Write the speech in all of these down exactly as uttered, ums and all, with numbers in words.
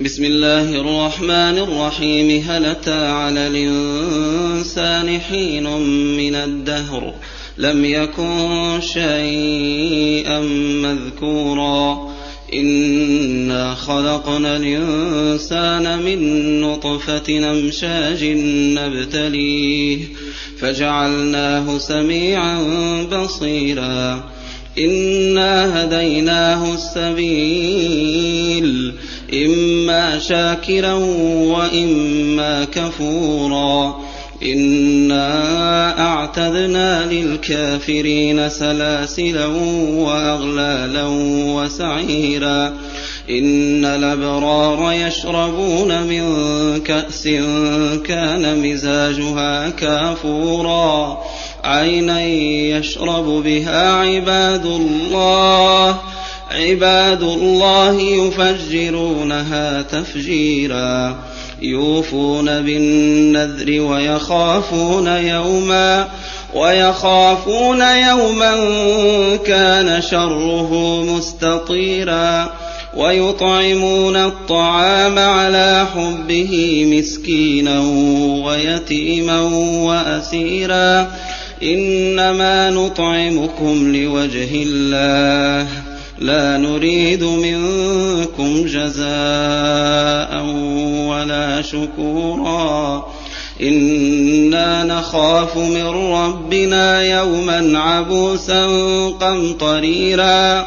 بسم الله الرحمن الرحيم. هل أتى على الإنسان حين من الدهر لم يكن شيئا مذكورا إنا خلقنا الإنسان من نطفة أمشاج نبتليه فجعلناه سميعا بصيرا إنا هديناه السبيل إما شاكرا وإما كفورا إنا أعتدنا للكافرين سلاسلا وأغلالا وسعيرا إن الأبرار يشربون من كأس كان مزاجها كافورا عينا يشرب بها عباد الله عباد الله يفجرونها تفجيرا يوفون بالنذر ويخافون يوما ويخافون يوما كان شره مستطيرا ويطعمون الطعام على حبه مسكينا ويتيما وأسيرا إنما نطعمكم لوجه الله لا نريد منكم جزاء ولا شكورا إنا نخاف من ربنا يوما عبوسا قمطريرا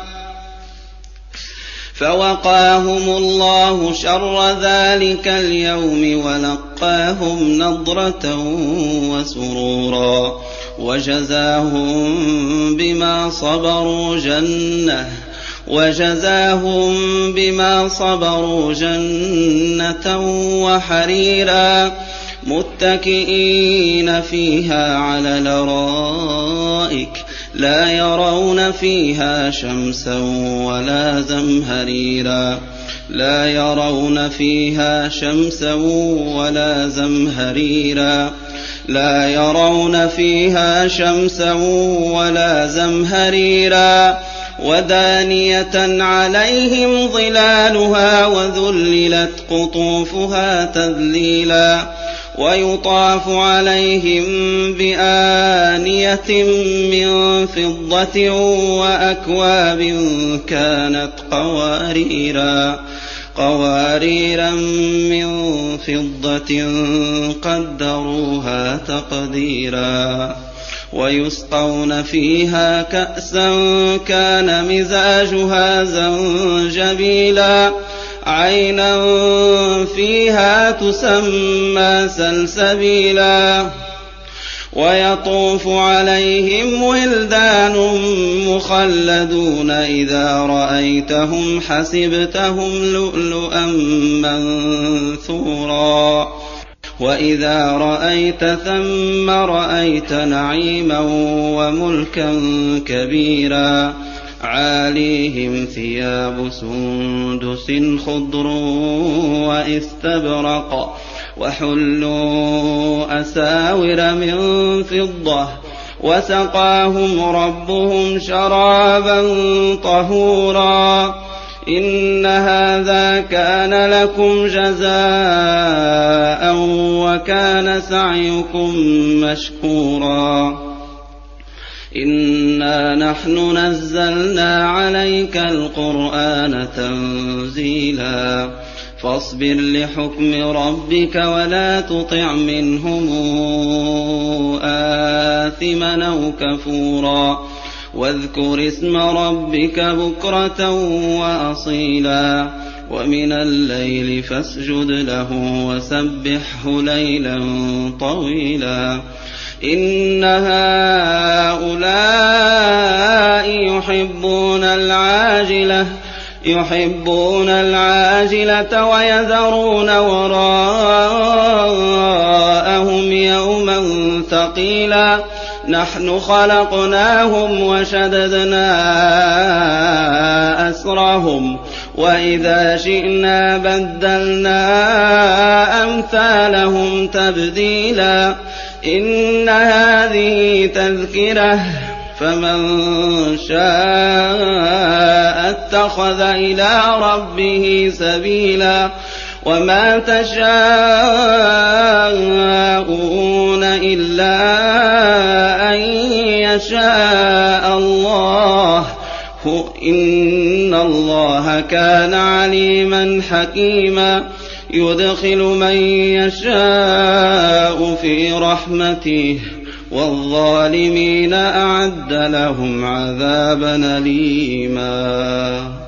فوقاهم الله شر ذلك اليوم ولقاهم نضرة وسرورا وجزاهم بما صبروا جنة وجزاهم بما صبروا جنة وحريرا متكئين فيها على الأرائك لا يرون فيها شمسا ولا زمهريرا لا يرون فيها شمسا ولا زمهريرا لا يرون فيها شمسا ولا زمهريرا ودانية عليهم ظلالها وذللت قطوفها تذليلا ويطاف عليهم بآنية من فضة وأكواب كانت قواريرا قواريرا من فضة قدروها تقديرا ويسقون فيها كأسا كان مزاجها زنجبيلا عينا فيها تسمى سلسبيلا ويطوف عليهم ولدان مخلدون إذا رأيتهم حسبتهم لؤلؤا منثورا وإذا رأيت ثم رأيت نعيما وملكا كبيرا عاليهم ثياب سندس خضر واستبرق وحلوا أساور من فضة وسقاهم ربهم شرابا طهورا إن هذا كان لكم جزاء وكان سعيكم مشكورا إنا نحن نزلنا عليك القرآن تنزيلا فاصبر لحكم ربك ولا تطع منهم آثما أو كفورا واذكر اسم ربك بكرة وأصيلا ومن الليل فاسجد له وسبحه ليلا طويلا إن هؤلاء يحبون العاجلة يحبون العاجلة ويذرون وراءهم يوما ثقيلا نحن خلقناهم وشددنا أسرهم وإذا شئنا بدلنا أمثالهم تبديلا إن هذه تذكرة فمن شاء اتخذ إلى ربه سبيلا وما تشاءون إلا أن يشاء الله إن الله كان عليما حكيما يدخل من يشاء في رحمته والظالمين أعد لهم عذابا أليما